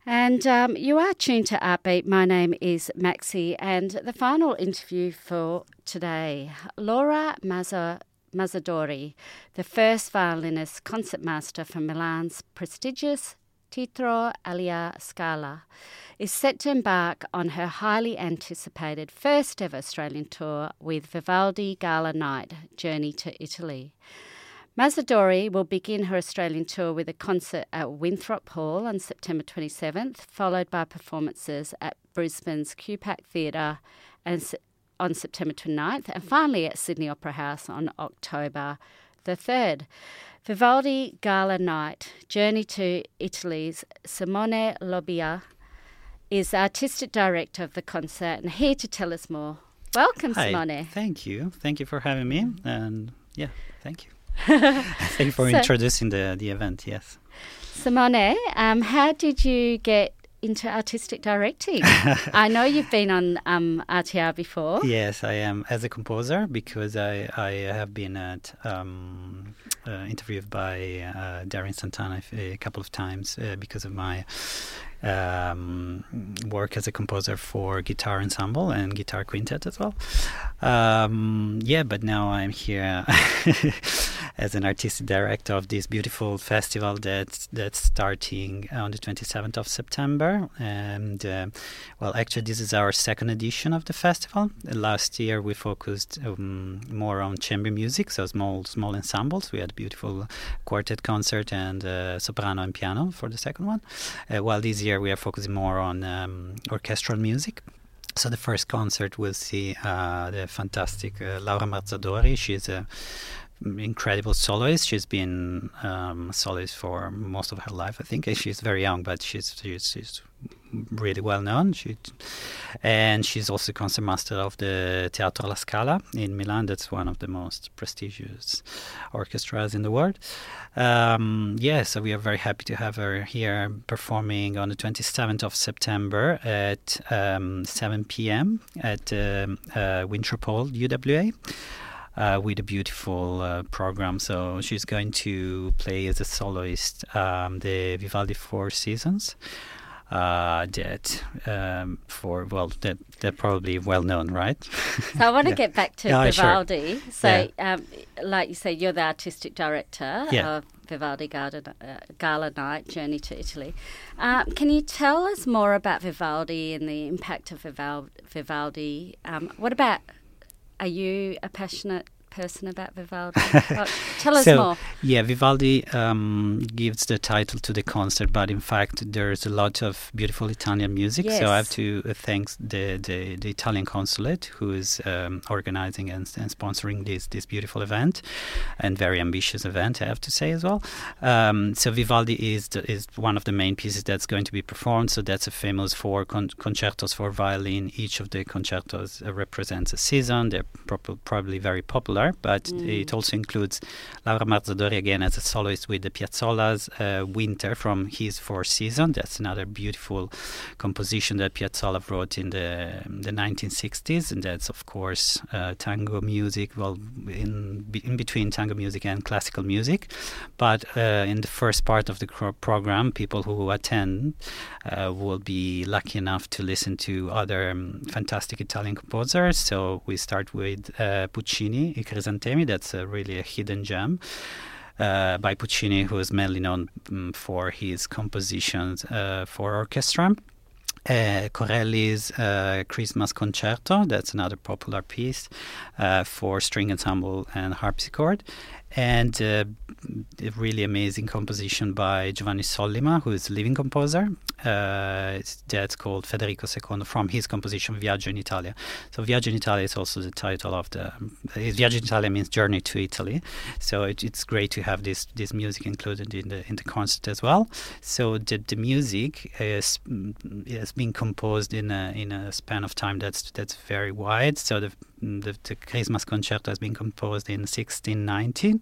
And you are tuned to Artbeat. My name is Maxi, and the final interview for today, Laura Mazzadori, the first violinist concertmaster from Milan's prestigious Teatro alla Scala, is set to embark on her highly anticipated first ever Australian tour with Vivaldi Gala Night, Journey to Italy. Mazzadori will begin her Australian tour with a concert at Winthrop Hall on September 27th, followed by performances at Brisbane's QPAC Theatre on September 29th, and finally at Sydney Opera House on October the 3rd. Vivaldi Gala Night, Journey to Italy's Simone Lobbia is the artistic director of the concert and here to tell us more. Welcome, Hi. Simone. Thank you. Thank you for having me. And thank you. Thank you for introducing the event, yes. Simone, how did you get into artistic directing? I know you've been on RTR before. Yes, I am as a composer because I have been interviewed by Darin Santana a couple of times because of my work as a composer for guitar ensemble and guitar quintet as well. But now I'm here as an artistic director of this beautiful festival that's starting on the 27th of September. And actually this is our second edition of the festival. Last year we focused more on chamber music, so small ensembles. We had a beautiful quartet concert and soprano and piano for the second one, while this year we are focusing more on orchestral music. So the first concert will see the fantastic Laura Mazzadori. She's a incredible soloist. She's been soloist for most of her life, I think. She's very young, but she's really well known. She's also concertmaster of the Teatro alla Scala in Milan. That's one of the most prestigious orchestras in the world. So we are very happy to have her here performing on the 27th of September at 7 p.m. at Winthrop Hall, UWA. With a beautiful program. So she's going to play as a soloist the Vivaldi Four Seasons. They're probably well known, right? So I want to get back to Vivaldi. Sure. So, like you say, you're the artistic director of Vivaldi Gala Night, Journey to Italy. Can you tell us more about Vivaldi and the impact of Vivaldi? Are you a passionate person about Vivaldi? Tell us more. Yeah, Vivaldi gives the title to the concert, but in fact there's a lot of beautiful Italian music. Yes. So I have to thank the Italian consulate who is organizing and sponsoring this beautiful event, and very ambitious event, I have to say as well. So Vivaldi is one of the main pieces that's going to be performed. So that's a famous four concertos for violin. Each of the concertos represents a season. They're probably very popular. But it also includes Laura Mazzadori again as a soloist with the Piazzolla's Winter from his Four Seasons. That's another beautiful composition that Piazzolla wrote in the 1960s, and that's of course tango music. Well, in between tango music and classical music. But in the first part of the program, people who attend will be lucky enough to listen to other fantastic Italian composers. So we start with Puccini, I Crisantemi. That's really a hidden gem by Puccini, who is mainly known for his compositions for orchestra. Corelli's Christmas Concerto, that's another popular piece for string ensemble and harpsichord. And a really amazing composition by Giovanni Sollima, who is a living composer. That's called Federico II from his composition Viaggio in Italia. So Viaggio in Italia is also the title of Viaggio in Italia means Journey to Italy. So it's great to have this music included in the concert as well. So the music has been composed in a span of time that's very wide. So the Christmas Concerto has been composed in 1690,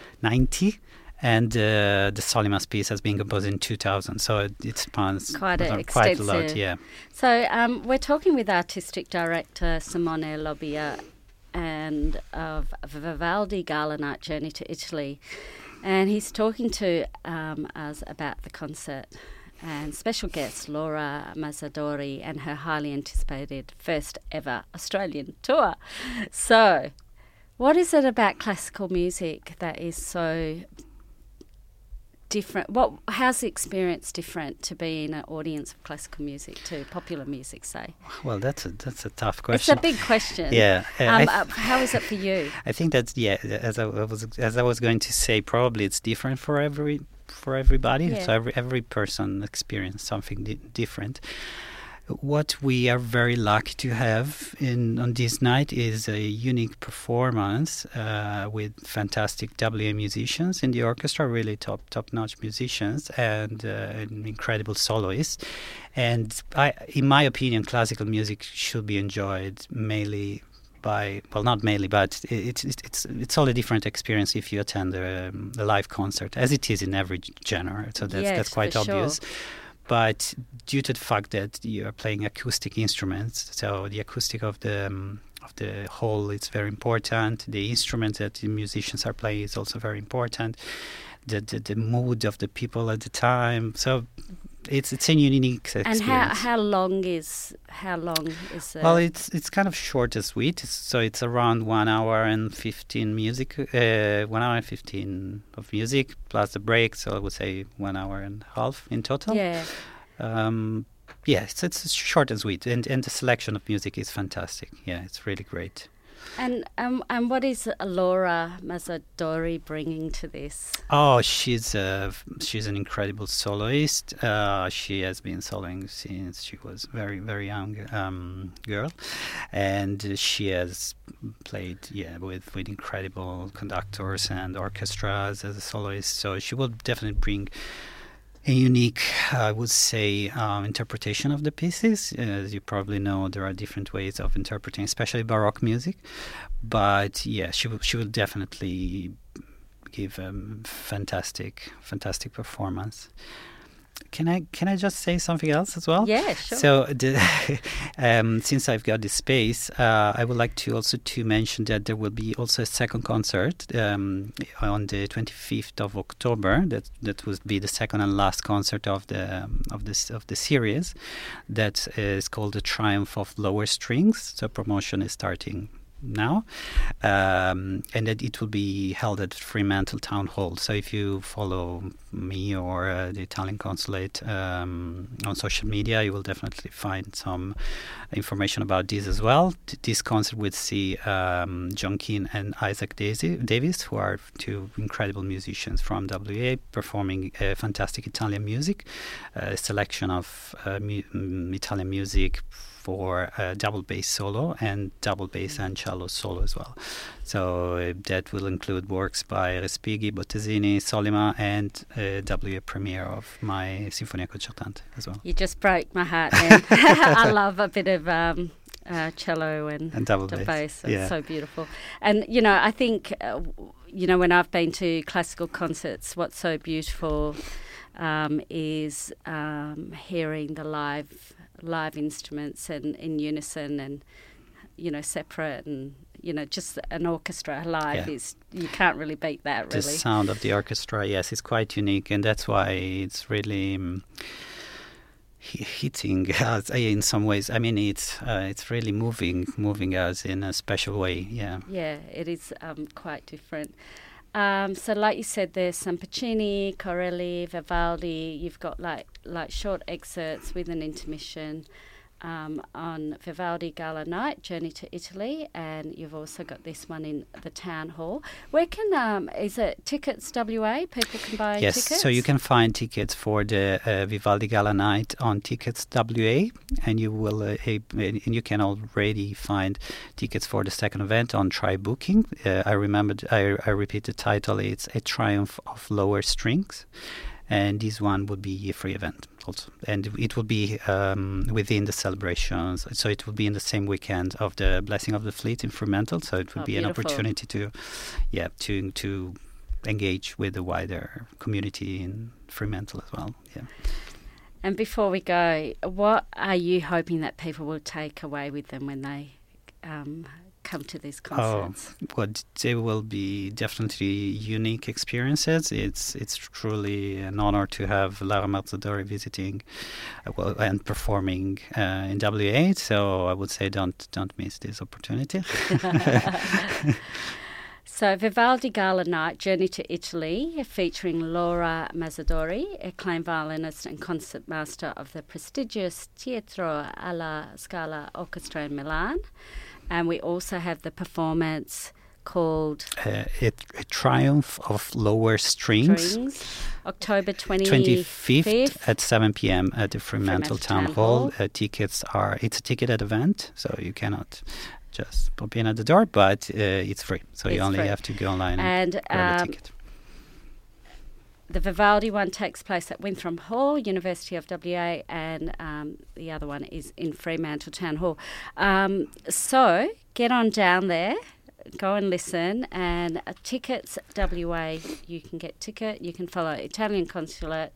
and the Solima's piece has been composed in 2000. So it spans quite a lot. Yeah. So we're talking with artistic director Simone Lobbia and of Vivaldi Gala Night, Journey to Italy, and he's talking to us about the concert and special guest Laura Mazzadori and her highly anticipated first ever Australian tour. So, what is it about classical music that is so different? How's the experience different to be in an audience of classical music to popular music, say? Well, that's a tough question. It's a big question. Yeah. How is it for you? I think that's as I was going to say, probably it's different for everybody. Yeah. So every person experiences something different. What we are very lucky to have on this night is a unique performance with fantastic WA musicians in the orchestra, really top-notch musicians, and an incredible soloist. And in my opinion, classical music should be enjoyed mainly not mainly, but it's all a different experience if you attend a live concert, as it is in every genre. So that's quite obvious. Sure. But due to the fact that you are playing acoustic instruments, so the acoustic of the whole is very important. The instruments that the musicians are playing is also very important. The mood of the people at the time. So it's a unique experience. And how long is it? Well, it's kind of short and sweet. So it's around 1 hour and 15 music. 1 hour and 15 of music plus the break. So I would say 1 hour and a half in total. Yeah. It's short and sweet, and the selection of music is fantastic. Yeah, it's really great. And what is Laura Mazzadori bringing to this? Oh, she's an incredible soloist. She has been soloing since she was very, very young girl, and she has played with incredible conductors and orchestras as a soloist. So she will definitely bring a unique, I would say, interpretation of the pieces. As you probably know, there are different ways of interpreting, especially Baroque music. But yeah, she will definitely give a fantastic performance. Can I just say something else as well? Yeah, sure. So since I've got this space, I would like to also mention that there will be also a second concert on the 25th of October. That would be the second and last concert of the series. That is called The Triumph of Lower Strings. So promotion is starting now, and that it will be held at Fremantle Town Hall. So if you follow me or the Italian consulate on social media, you will definitely find some information about this as well. This concert would see John Keane and Isaac Davis, who are two incredible musicians from WA, performing fantastic Italian music, a selection of Italian music for double bass solo and double bass and cello solo as well. So that will include works by Respighi, Bottesini, Sollima, and WA premiere of my Sinfonia Concertante as well. You just broke my heart, man. I love a bit of cello and double bass. It's so beautiful. And, I think, when I've been to classical concerts, what's so beautiful is hearing the live instruments and in unison and separate, and just an orchestra live is, you can't really beat that, really. The sound of the orchestra, yes, is quite unique, and that's why it's really hitting us in some ways. I mean, it's really moving us in a special way. Yeah, it is quite different. So like you said, there's some Puccini, Corelli, Vivaldi. You've got like short excerpts with an intermission on Vivaldi Gala Night, Journey to Italy, and you've also got this one in the Town Hall. Where can, is it Tickets WA? People can buy tickets? Yes, so you can find tickets for the Vivaldi Gala Night on Tickets WA, and you will and you can already find tickets for the second event on Try Booking. I repeat the title, it's A Triumph of Lower Strings, and this one would be a free event also, and it will be within the celebrations, so it will be in the same weekend of the Blessing of the Fleet in Fremantle, so it will be beautiful. An opportunity to engage with the wider community in Fremantle as well. And before we go, what are you hoping that people will take away with them when they come to these concerts? They will be definitely unique experiences. It's truly an honor to have Laura Mazzadori visiting and performing in W8. So I would say don't miss this opportunity. So Vivaldi Gala Night, Journey to Italy, featuring Laura Mazzadori, acclaimed violinist and concertmaster of the prestigious Teatro alla Scala Orchestra in Milan. And we also have the performance called A Triumph of Lower Strings. October 25th at 7 p.m. at the Fremantle Town Hall. It's a ticketed event, so you cannot just pop in at the door, but it's free. So you only have to go online and grab a ticket. The Vivaldi one takes place at Winthrop Hall, University of WA, and the other one is in Fremantle Town Hall. So get on down there, go and listen, and tickets WA, you can get ticket, you can follow Italian Consulate.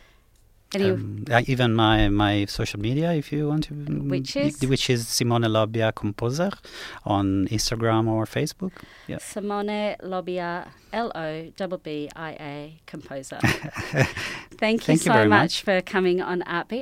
Even my social media, if you want to, which is Simone Lobbia Composer on Instagram or Facebook. Yeah. Simone Lobbia, Lobbia Composer. Thank you so much for coming on Artbeat.